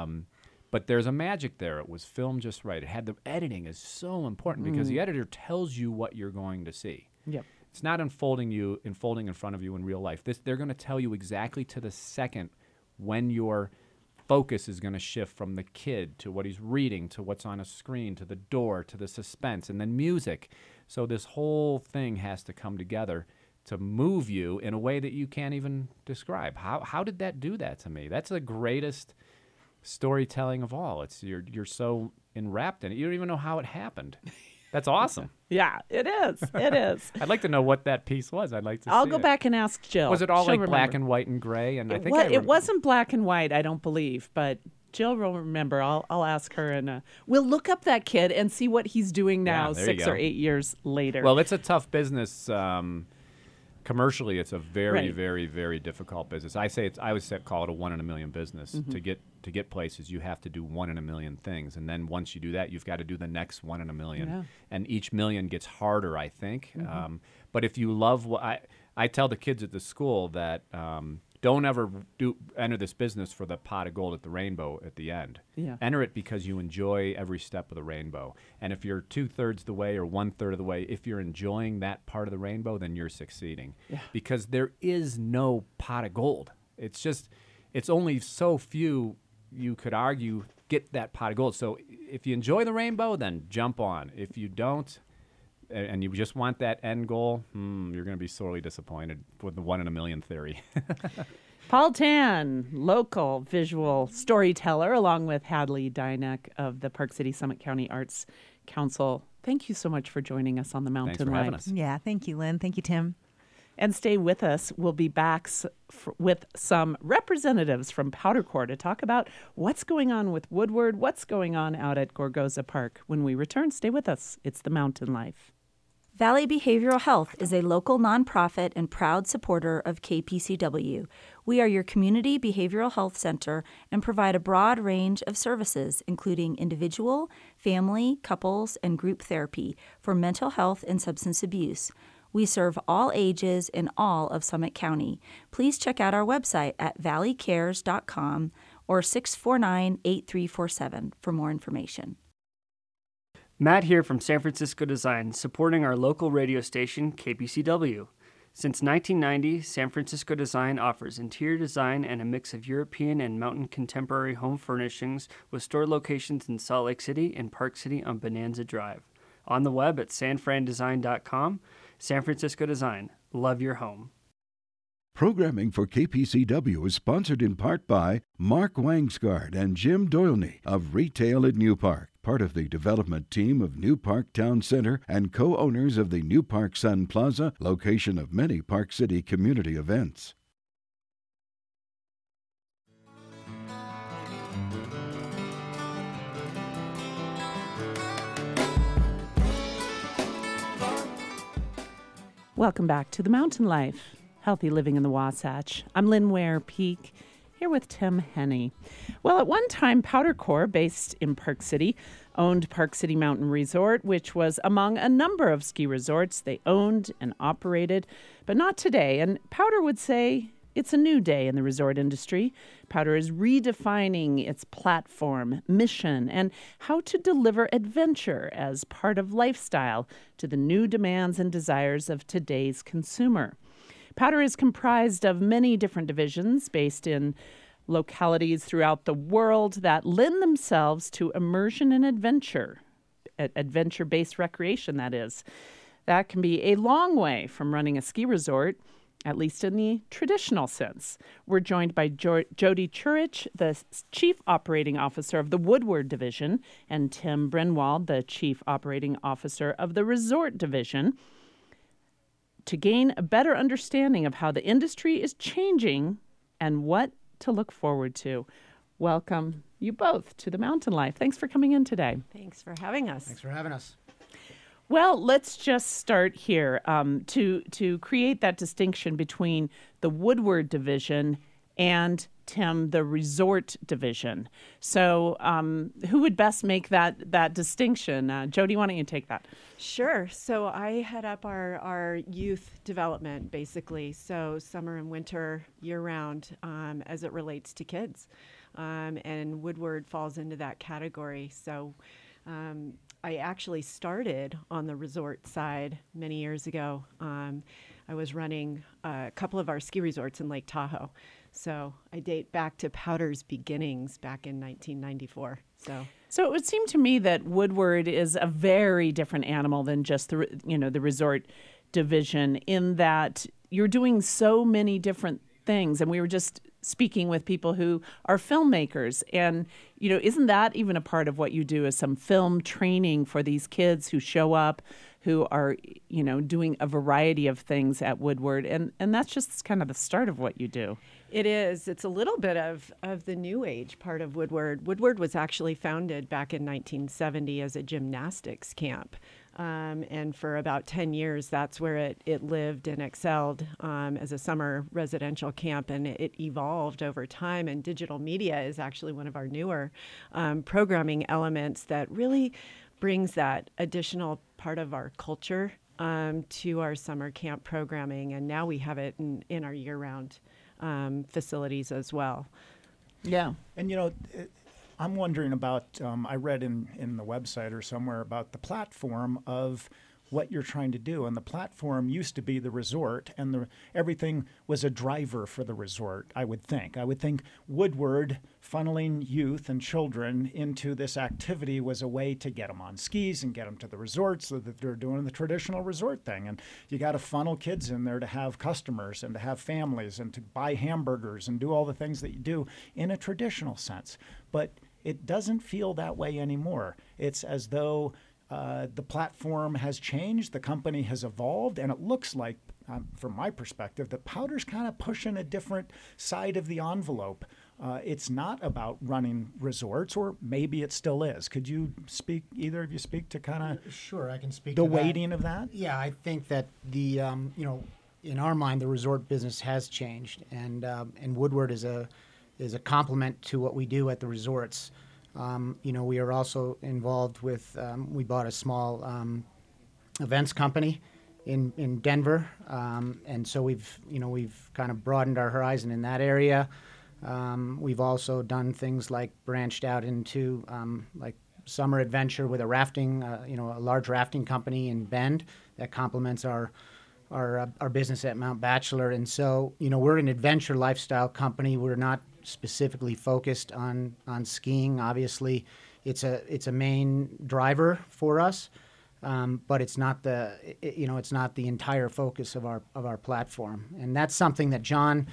Speaker 5: But there's a magic there. It was filmed just right. It had the editing is so important because the editor tells you what you're going to see.
Speaker 1: Yep.
Speaker 5: It's not unfolding in front of you in real life. They're going to tell you exactly to the second when your focus is going to shift from the kid to what he's reading to what's on a screen to the door to the suspense and then music. So this whole thing has to come together to move you in a way that you can't even describe. How did that do that to me? That's the greatest storytelling of all. It's you're so enwrapped in it. You don't even know how it happened. That's awesome.
Speaker 1: Yeah, it is. It is.
Speaker 5: I'd like to know what that piece was. I'd like to
Speaker 1: I'll
Speaker 5: see
Speaker 1: go
Speaker 5: it.
Speaker 1: back and ask Jill.
Speaker 5: Was it all
Speaker 1: She'll
Speaker 5: like
Speaker 1: remember.
Speaker 5: black and white and gray? And
Speaker 1: It wasn't black and white, I don't believe, but Jill will remember. I'll ask her, and we'll look up that kid and see what he's doing now,
Speaker 5: there you
Speaker 1: 6
Speaker 5: go.
Speaker 1: or 8 years later.
Speaker 5: Well, it's a tough business. Commercially, it's a very,
Speaker 1: Right.
Speaker 5: very, very difficult business. I always call it a 1 in a million business. To get places, you have to do 1 in a million things, and then once you do that, you've got to do the next 1 in a million.
Speaker 1: Yeah.
Speaker 5: And each million gets harder, I think. But if you love what I tell the kids at the school that don't ever enter this business for the pot of gold at the rainbow at the end.
Speaker 1: Yeah.
Speaker 5: Enter it because you enjoy every step of the rainbow. And if you're 2/3 the way or 1/3 of the way, if you're enjoying that part of the rainbow, then you're succeeding.
Speaker 1: Yeah.
Speaker 5: Because there is no pot of gold. It's only so few, you could argue, get that pot of gold. So if you enjoy the rainbow, then jump on. If you don't, and you just want that end goal, you're going to be sorely disappointed with the 1 in a million theory.
Speaker 1: Paul Tan, local visual storyteller, along with Hadley Dyneck of the Park City Summit County Arts Council. Thank you so much for joining us on the Mountain
Speaker 5: Thanks for
Speaker 1: Light.
Speaker 5: having us.
Speaker 6: Yeah, thank you, Lynn. Thank you, Tim.
Speaker 1: And stay with us. We'll be back with some representatives from Powder Corps to talk about what's going on with Woodward, what's going on out at Gorgoza Park. When we return, stay with us. It's the Mountain Life.
Speaker 7: Valley Behavioral Health is a local nonprofit and proud supporter of KPCW. We are your community behavioral health center and provide a broad range of services, including individual, family, couples, and group therapy for mental health and substance abuse. We serve all ages in all of Summit County. Please check out our website at valleycares.com or 649-8347 for more information.
Speaker 8: Matt here from San Francisco Design, supporting our local radio station, KPCW. Since 1990, San Francisco Design offers interior design and a mix of European and mountain contemporary home furnishings with store locations in Salt Lake City and Park City on Bonanza Drive. On the web at sanfrandesign.com. San Francisco Design. Love your home.
Speaker 9: Programming for KPCW is sponsored in part by Mark Wangsgard and Jim Doylney of Retail at New Park, part of the development team of New Park Town Center and co-owners of the New Park Sun Plaza, location of many Park City community events.
Speaker 1: Welcome back to The Mountain Life, Healthy Living in the Wasatch. I'm Lynn Ware Peak, here with Tim Henney. Well, at one time, Powder Corps, based in Park City, owned Park City Mountain Resort, which was among a number of ski resorts they owned and operated, but not today. And Powder would say it's a new day in the resort industry. Powder is redefining its platform, mission, and how to deliver adventure as part of lifestyle to the new demands and desires of today's consumer. Powder is comprised of many different divisions based in localities throughout the world that lend themselves to immersion and adventure, adventure-based recreation, that is. That can be a long way from running a ski resort, at least in the traditional sense. We're joined by Jody Churich, the Chief Operating Officer of the Woodward Division, and Tim Brenwald, the Chief Operating Officer of the Resort Division, to gain a better understanding of how the industry is changing and what to look forward to. Welcome you both to The Mountain Life. Thanks for coming in today.
Speaker 10: Thanks for having us.
Speaker 11: Thanks for having us.
Speaker 1: Well, let's just start here to create that distinction between the Woodward Division and, Tim, the Resort Division. So who would best make that distinction? Jody, why don't you take that?
Speaker 10: Sure. So I head up our youth development, basically. So summer and winter, year-round, as it relates to kids. And Woodward falls into that category. So I actually started on the resort side many years ago. I was running a couple of our ski resorts in Lake Tahoe. So I date back to Powder's beginnings back in 1994. So
Speaker 1: it would seem to me that Woodward is a very different animal than just the resort division, in that you're doing so many different things. And we were just speaking with people who are filmmakers, and isn't that even a part of what you do, is some film training for these kids who show up, who are doing a variety of things at Woodward, and that's just kind of the start of what you do.
Speaker 10: It is. It's a little bit of the new age part of Woodward. Woodward was actually founded back in 1970 as a gymnastics camp. And for about 10 years, that's where it lived and excelled as a summer residential camp. And it evolved over time. And digital media is actually one of our newer programming elements that really brings that additional part of our culture to our summer camp programming. And now we have it in our year-round facilities as well.
Speaker 1: Yeah.
Speaker 2: And, I'm wondering about, I read in the website or somewhere about the platform of what you're trying to do. And the platform used to be the resort, and everything was a driver for the resort, I would think. I would think Woodward funneling youth and children into this activity was a way to get them on skis and get them to the resort so that they're doing the traditional resort thing. And you got to funnel kids in there to have customers and to have families and to buy hamburgers and do all the things that you do in a traditional sense. But it doesn't feel that way anymore. It's as though the platform has changed, the company has evolved, and it looks like, from my perspective, that Powder's kind of pushing a different side of the envelope. It's not about running resorts, or maybe it still is. Could you speak, either of you speak to kind of
Speaker 11: Sure, I can speak
Speaker 2: the
Speaker 11: to that.
Speaker 2: weighting of that?
Speaker 11: Yeah, I think that the, in our mind, the resort business has changed, and Woodward is a complement to what we do at the resorts. We are also involved with, we bought a small events company in Denver, and so we've kind of broadened our horizon in that area. We've also done things like branched out into like summer adventure with a rafting, a large rafting company in Bend that complements our business at Mount Bachelor. And so, we're an adventure lifestyle company. We're not specifically focused on skiing. Obviously, it's a main driver for us, but it's not it's not the entire focus of our platform. And that's something that John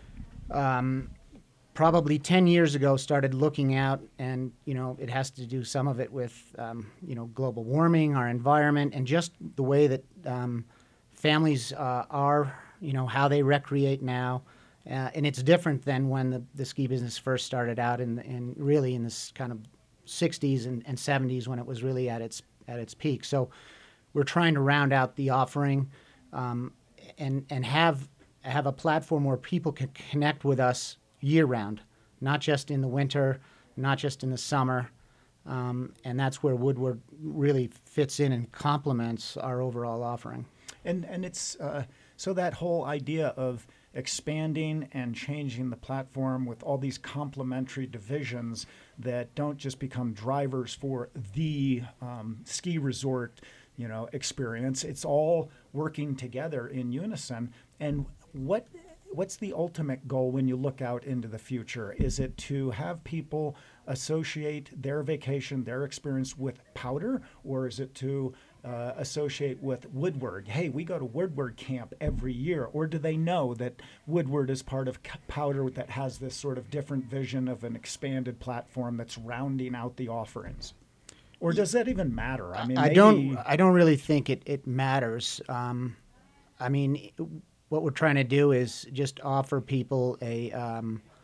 Speaker 11: probably 10 years ago started looking at, and it has to do some of it with global warming, our environment, and just the way that families are, how they recreate now. And it's different than when the ski business first started out in really in this kind of 60s and 70s when it was really at its peak. So we're trying to round out the offering and have a platform where people can connect with us year round, not just in the winter, not just in the summer. And that's where Woodward really fits in and complements our overall offering.
Speaker 2: And it's so that whole idea of expanding and changing the platform with all these complementary divisions that don't just become drivers for the ski resort, experience. It's all working together in unison. And what's the ultimate goal when you look out into the future? Is it to have people associate their vacation, their experience with Powder, or is it to associate with Woodward? Hey, we go to Woodward camp every year. Or do they know that Woodward is part of Powder that has this sort of different vision of an expanded platform that's rounding out the offerings? Or does that even matter? I mean,
Speaker 11: I don't really think it matters. I mean, what we're trying to do is just offer people a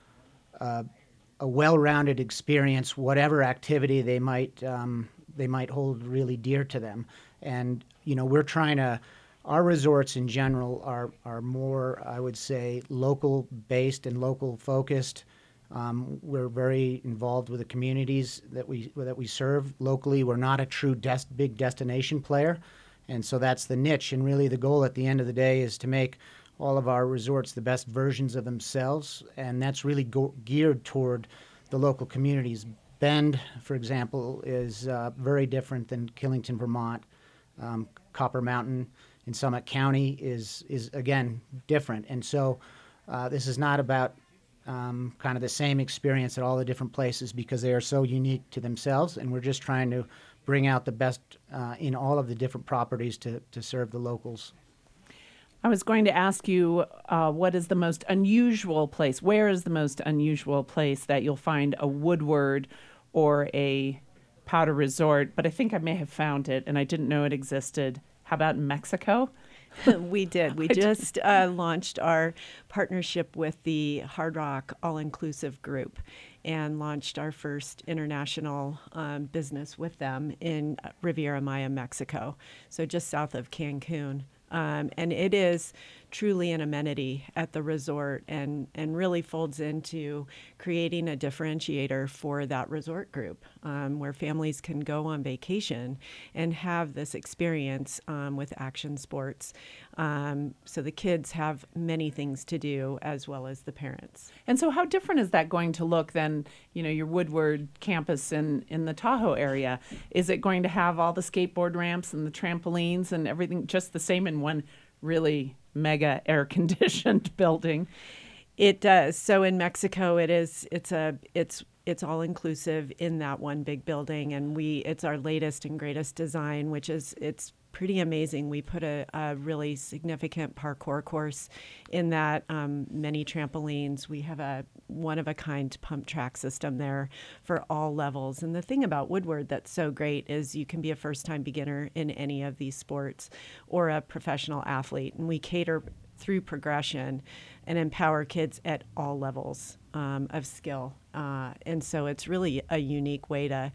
Speaker 11: well-rounded experience, whatever activity they might hold really dear to them. And we're trying to. Our resorts in general are more, I would say, local based and local focused. We're very involved with the communities that we serve locally. We're not a true big destination player, and so that's the niche. And really, the goal at the end of the day is to make all of our resorts the best versions of themselves, and that's really geared toward the local communities. Bend, for example, is very different than Killington, Vermont. Copper Mountain in Summit County is again different, and so this is not about kind of the same experience at all the different places because they are so unique to themselves, and we're just trying to bring out the best in all of the different properties to serve the locals.
Speaker 1: I was going to ask you, what is the most unusual place? Where is the most unusual place that you'll find a Woodward or a Powder resort? But I think I may have found it, and I didn't know it existed. How about in Mexico?
Speaker 10: We did. We just launched our partnership with the Hard Rock All-Inclusive Group and launched our first international business with them in Riviera Maya, Mexico, so just south of Cancun. And it is truly an amenity at the resort and really folds into creating a differentiator for that resort group where families can go on vacation and have this experience with action sports. So the kids have many things to do as well as the parents.
Speaker 1: And so how different is that going to look than, your Woodward campus in the Tahoe area? Is it going to have all the skateboard ramps and the trampolines and everything just the same in one really mega air-conditioned building?
Speaker 10: It does. So in Mexico, it's all inclusive in that one big building, and it's our latest and greatest design, which is it's pretty amazing. We put a really significant parkour course in that, many trampolines. We have a one-of-a-kind pump track system there for all levels. And the thing about Woodward that's so great is you can be a first-time beginner in any of these sports or a professional athlete. And we cater through progression and empower kids at all levels of skill. And so it's really a unique way to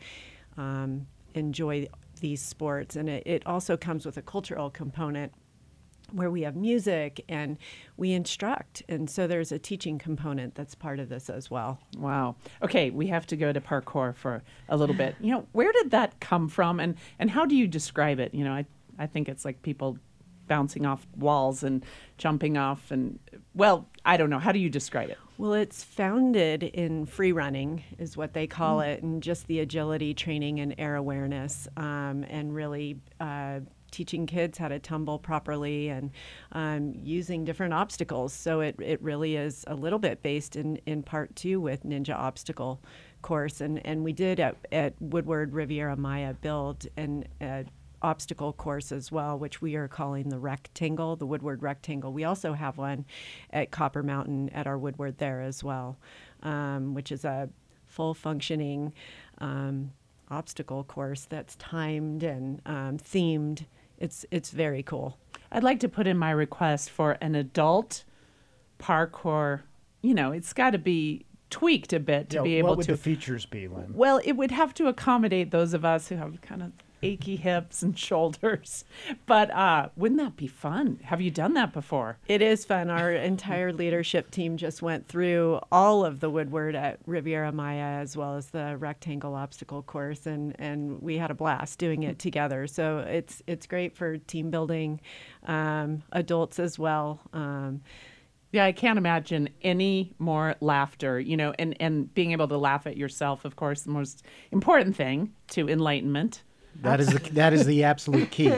Speaker 10: enjoy these sports. And it also comes with a cultural component where we have music and we instruct. And so there's a teaching component that's part of this as well.
Speaker 1: Wow. Okay, we have to go to parkour for a little bit. Where did that come from and how do you describe it? I think it's like people bouncing off walls and jumping off and, well, I don't know. How do you describe it?
Speaker 10: Well, it's founded in free running is what they call it, and just the agility training and air awareness, and really teaching kids how to tumble properly and using different obstacles. So it really is a little bit based in part too with Ninja Obstacle course. And we did at Woodward Riviera Maya build an obstacle course as well, which we are calling the Rectangle, the Woodward Rectangle. We also have one at Copper Mountain at our Woodward there as well, which is a full functioning obstacle course that's timed and themed. It's very cool.
Speaker 1: I'd like to put in my request for an adult parkour. It's got to be tweaked a bit to be able to.
Speaker 2: What would the features be, Lynn?
Speaker 1: Well, it would have to accommodate those of us who have kind of achy hips and shoulders. But wouldn't that be fun? Have you done that before?
Speaker 10: It is fun. Our entire leadership team just went through all of the Woodward at Riviera Maya, as well as the rectangle obstacle course, and we had a blast doing it together. So it's great for team building, adults as well.
Speaker 1: Yeah, I can't imagine any more laughter, and being able to laugh at yourself, of course, the most important thing to enlightenment.
Speaker 11: That is the absolute key.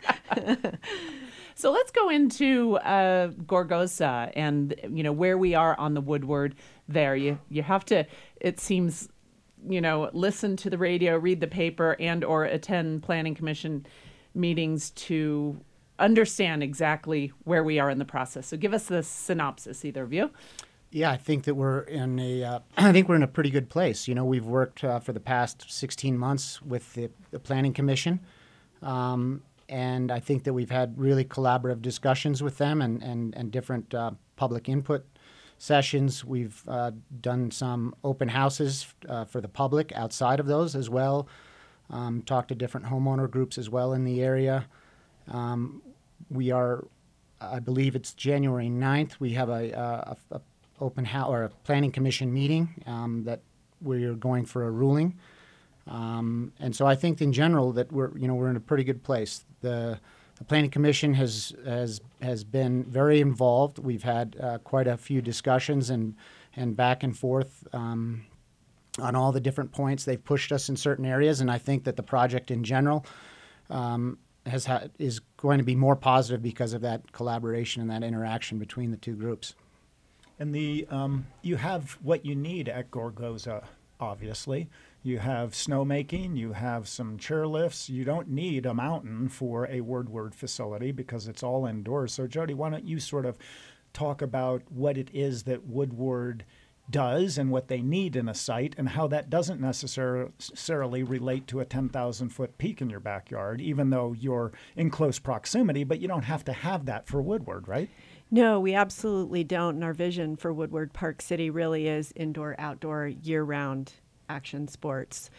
Speaker 1: So let's go into Gorgosa and, where we are on the Woodward there. You have to, it seems, listen to the radio, read the paper, and or attend Planning Commission meetings to understand exactly where we are in the process. So give us the synopsis, either of you.
Speaker 11: Yeah, I think that we're in a pretty good place. We've worked for the past 16 months with the Planning Commission, and I think that we've had really collaborative discussions with them and different public input sessions. We've done some open houses for the public outside of those as well. Talked to different homeowner groups as well in the area. We are, I believe it's January 9th, we have a open house or a Planning Commission meeting that we're going for a ruling. And so I think in general that we're in a pretty good place. The Planning Commission has been very involved. We've had quite a few discussions and back and forth on all the different points. They've pushed us in certain areas, and I think that the project in general is going to be more positive because of that collaboration and that interaction between the two groups.
Speaker 2: And you have what you need at Gorgosa, obviously. You have snowmaking, you have some chairlifts. You don't need a mountain for a Woodward facility because it's all indoors. So Jody, why don't you sort of talk about what it is that Woodward does and what they need in a site and how that doesn't necessarily relate to a 10,000-foot peak in your backyard, even though you're in close proximity, but you don't have to have that for Woodward, right?
Speaker 10: No, we absolutely don't. And our vision for Woodward Park City really is indoor, outdoor, year-round action sports.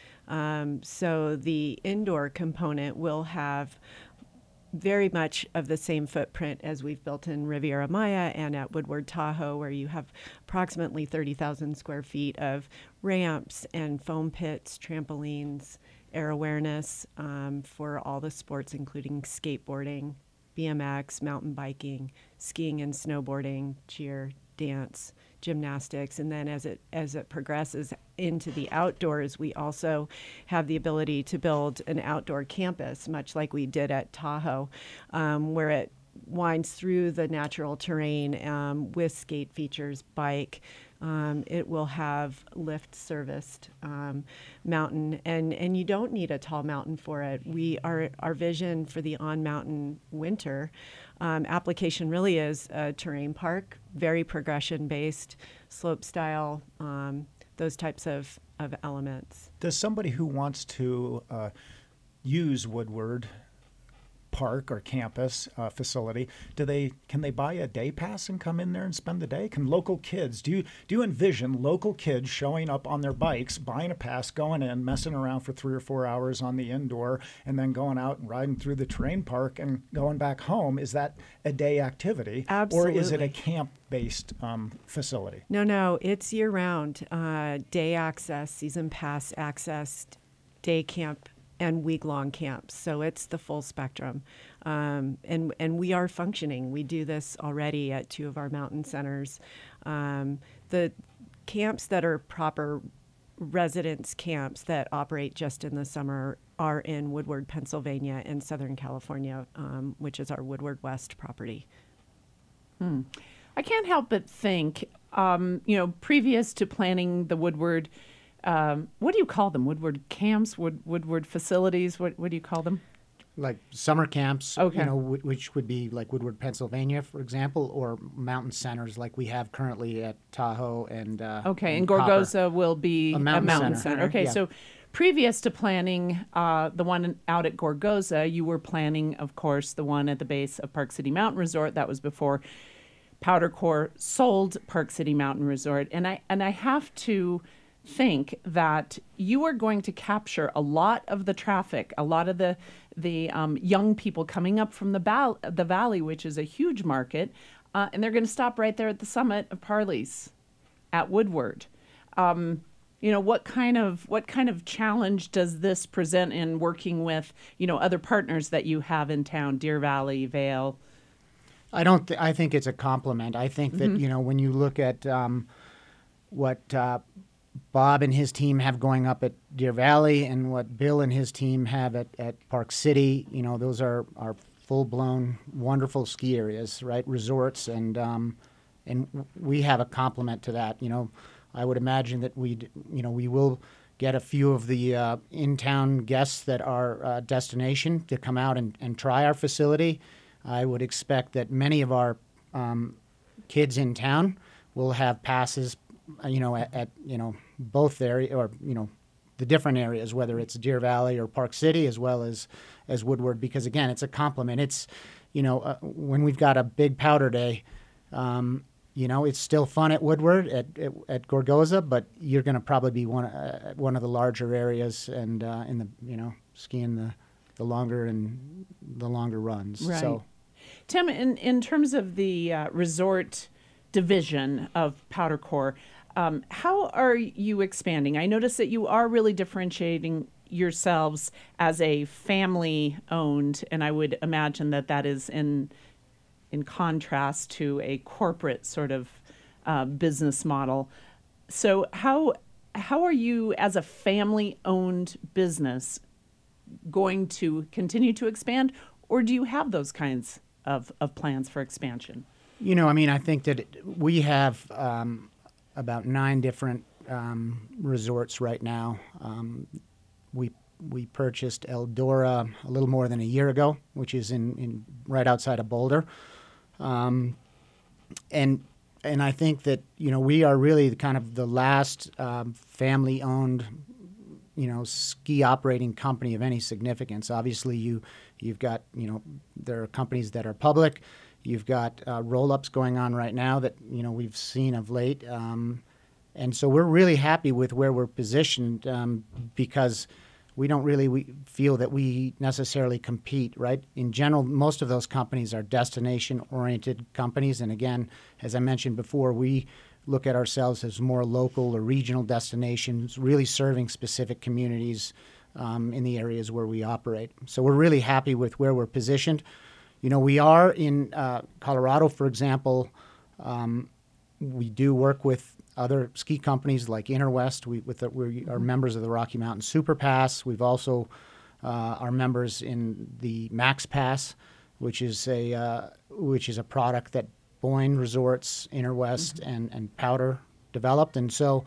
Speaker 10: So the indoor component will have very much of the same footprint as we've built in Riviera Maya and at Woodward Tahoe, where you have approximately 30,000 square feet of ramps and foam pits, trampolines, air awareness for all the sports, including skateboarding, BMX, mountain biking, skiing and snowboarding, cheer, dance, gymnastics, and then as it progresses into the outdoors, we also have the ability to build an outdoor campus, much like we did at Tahoe, where it winds through the natural terrain with skate features, bike. It will have lift serviced mountain, and you don't need a tall mountain for it. Our vision for the on-mountain winter application really is a terrain park, very progression-based, slope style, those types of elements.
Speaker 2: Does somebody who wants to use Woodward Park or campus facility, can they buy a day pass and come in there and spend the day? Can local kids, do you envision local kids showing up on their bikes, buying a pass, going in, messing around for 3 or 4 hours on the indoor, and then going out and riding through the terrain park and going back home? Is that a day activity?
Speaker 10: Absolutely.
Speaker 2: Or is it a camp-based facility?
Speaker 10: No, it's year-round. Day access, season pass access, day camp, and week-long camps. So it's the full spectrum. And we are functioning. We do this already at 2 of our mountain centers. The camps that are proper residence camps that operate just in the summer are in Woodward, Pennsylvania, and Southern California, which is our Woodward West property.
Speaker 1: I can't help but think, previous to planning the Woodward, what do you call them? Woodward camps, Woodward facilities? What do you call them?
Speaker 11: Like summer camps,
Speaker 1: okay.
Speaker 11: Which would be like Woodward, Pennsylvania, for example, or mountain centers like we have currently at Tahoe and
Speaker 1: and Gorgosa
Speaker 11: Copper.
Speaker 1: will be a mountain center. Okay,
Speaker 11: yeah.
Speaker 1: So previous to planning the one out at Gorgosa, you were planning, of course, the one at the base of Park City Mountain Resort. That was before Powder Core sold Park City Mountain Resort, and I have to think that you are going to capture a lot of the traffic, a lot of the young people coming up from the valley, which is a huge market, and they're going to stop right there at the summit of Parley's at Woodward. What kind of challenge does this present in working with, other partners that you have in town, Deer Valley, Vail?
Speaker 11: I think it's a compliment. I think that, when you look at what Bob and his team have going up at Deer Valley and what Bill and his team have at Park City, those are full-blown, wonderful ski areas, right? Resorts, and we have a complement to that. I would imagine that we will get a few of the in-town guests that are destination to come out and try our facility. I would expect that many of our kids in town will have passes, at both area or the different areas, whether it's Deer Valley or Park City, as well as Woodward, because again, it's a complement. It's when we've got a big powder day. It's still fun at Woodward, at Gorgoza, but you're going to probably be one of the larger areas and in the skiing the longer runs.
Speaker 1: Right.
Speaker 11: So,
Speaker 1: Tim, in terms of the resort division of Powder Core, how are you expanding? I notice that you are really differentiating yourselves as a family-owned, and I would imagine that is in contrast to a corporate sort of business model. So how are you, as a family-owned business, going to continue to expand, or do you have those kinds of plans for expansion?
Speaker 11: I think that we have about 9 different resorts right now. We purchased Eldora a little more than a year ago, which is in right outside of Boulder. And I think that, we are really kind of the last family-owned, ski operating company of any significance. Obviously, you've got, there are companies that are public. You've got roll-ups going on right now that, we've seen of late. And so we're really happy with where we're positioned because we don't really feel that we necessarily compete, right? In general, most of those companies are destination-oriented companies. And again, as I mentioned before, we look at ourselves as more local or regional destinations, really serving specific communities in the areas where we operate. So we're really happy with where we're positioned. We are in Colorado, for example. We do work with other ski companies like Interwest. We are members of the Rocky Mountain Super Pass. We've also are members in the Max Pass, which is a product that Boyne Resorts, Interwest, and Powder developed. And so,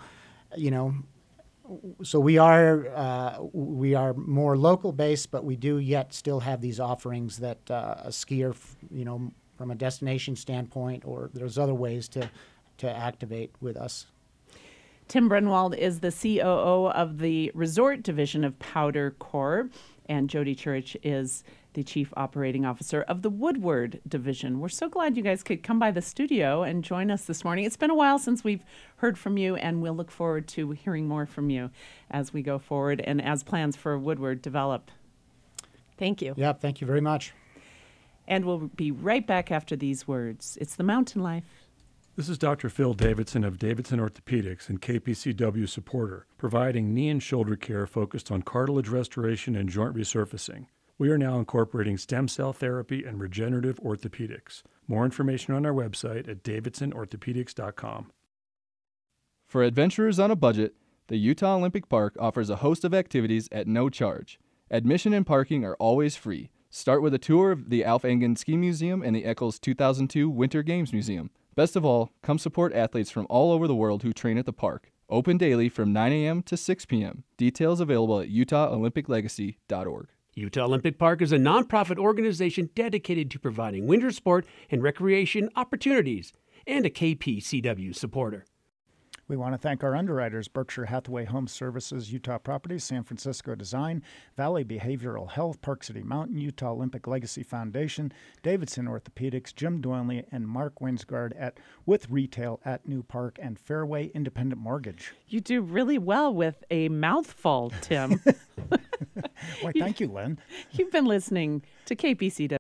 Speaker 11: so we are more local based, but we do yet still have these offerings that a skier, from a destination standpoint, or there's other ways to activate with us.
Speaker 1: Tim Brunwald is the COO of the Resort Division of Powder Core, and Jody Church is the Chief Operating Officer of the Woodward Division. We're so glad you guys could come by the studio and join us this morning. It's been a while since we've heard from you, and we'll look forward to hearing more from you as we go forward and as plans for Woodward develop.
Speaker 10: Thank you.
Speaker 11: Yeah, thank you very much.
Speaker 1: And we'll be right back after these words. It's The Mountain Life.
Speaker 12: This is Dr. Phil Davidson of Davidson Orthopedics and KPCW supporter, providing knee and shoulder care focused on cartilage restoration and joint resurfacing. We are now incorporating stem cell therapy and regenerative orthopedics. More information on our website at davidsonorthopedics.com.
Speaker 13: For adventurers on a budget, the Utah Olympic Park offers a host of activities at no charge. Admission and parking are always free. Start with a tour of the Alf Engen Ski Museum and the Eccles 2002 Winter Games Museum. Best of all, come support athletes from all over the world who train at the park. Open daily from 9 a.m. to 6 p.m. Details available at UtahOlympicLegacy.org.
Speaker 14: Utah Olympic Park is a nonprofit organization dedicated to providing winter sport and recreation opportunities, and a KPCW supporter.
Speaker 2: We want to thank our underwriters, Berkshire Hathaway Home Services, Utah Properties, San Francisco Design, Valley Behavioral Health, Park City Mountain, Utah Olympic Legacy Foundation, Davidson Orthopedics, Jim Doyley, and Mark Winsgard with retail at New Park, and Fairway Independent Mortgage.
Speaker 1: You do really well with a mouthful, Tim.
Speaker 2: Why, thank you, Lynn.
Speaker 1: You've been listening to KPCW.